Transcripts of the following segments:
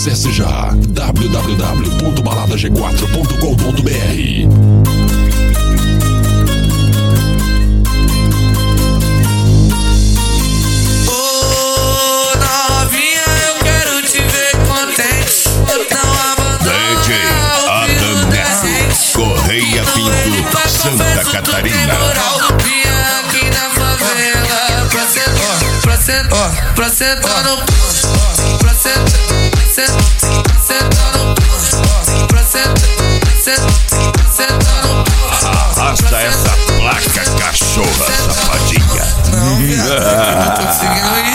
Acesse já www.baladag4.com.br. Correia Pinto, Santa Catarina. Aqui na favela, pra sentar no pra sentar no Arrasta essa placa, cachorra safadinha. Não, viado, eu tô conseguindo ir.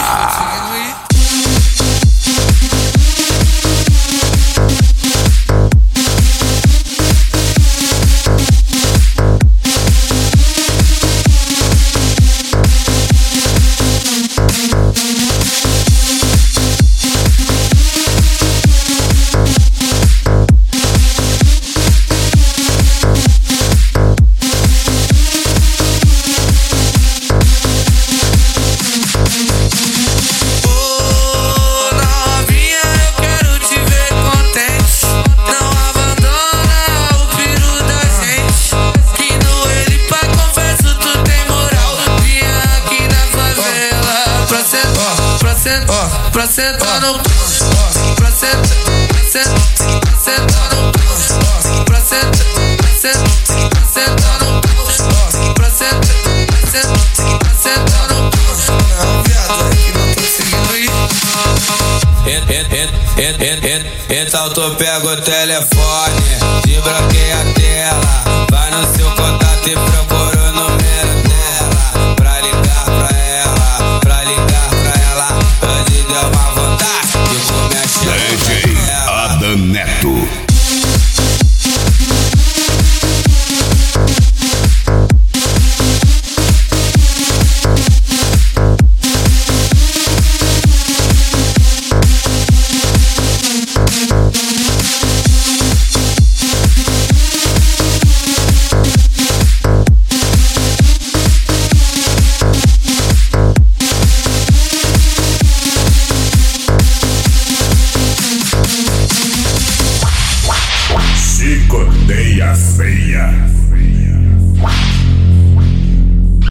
Pra sentar no pra sentar no pra sentar no pra sentar no não, viado, aqui não tô conseguindo ir. Então tu pega o telefone, desbloqueia a tela, vai no seu contato e procura o número dela, pra ligar pra ela, hoje deu uma vontade de comer a DJ Adam Neto. Chicoteia feia.